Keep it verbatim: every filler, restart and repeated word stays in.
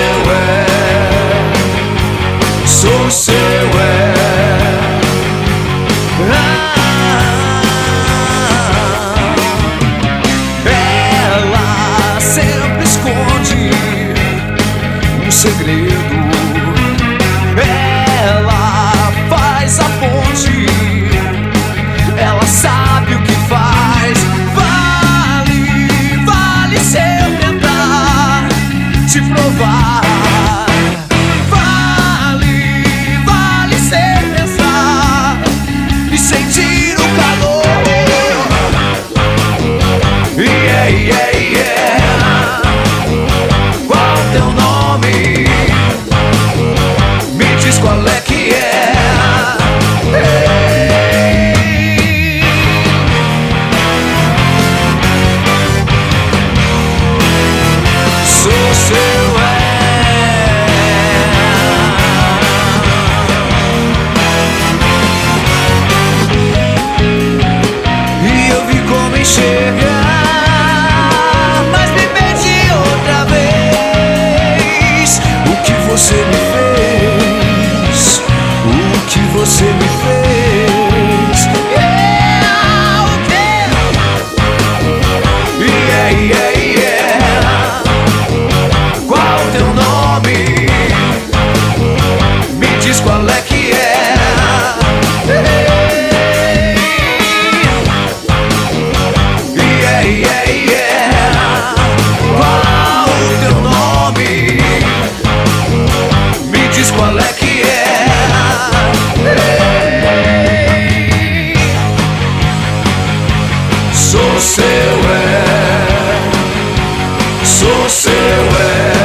é, sou seu é. Ela sempre esconde um segredo. Ela faz a ponte. Ela sabe o que faz. Vale, vale se eu tentar te provar. Vale, vale se pensar e sentir o calor. Yeah, yeah, yeah. Qual teu nome? Me diz qual é que é. Hey. Sou seu é. E eu vi como enxergar. Você me fez, o que você me fez. Yeah, okay. Yeah, yeah, yeah. Qual teu nome? Me diz qual é que é. Hey. Yeah, yeah, yeah. Qual teu nome? Diz qual é que é. Hey. Sou seu é, sou seu é.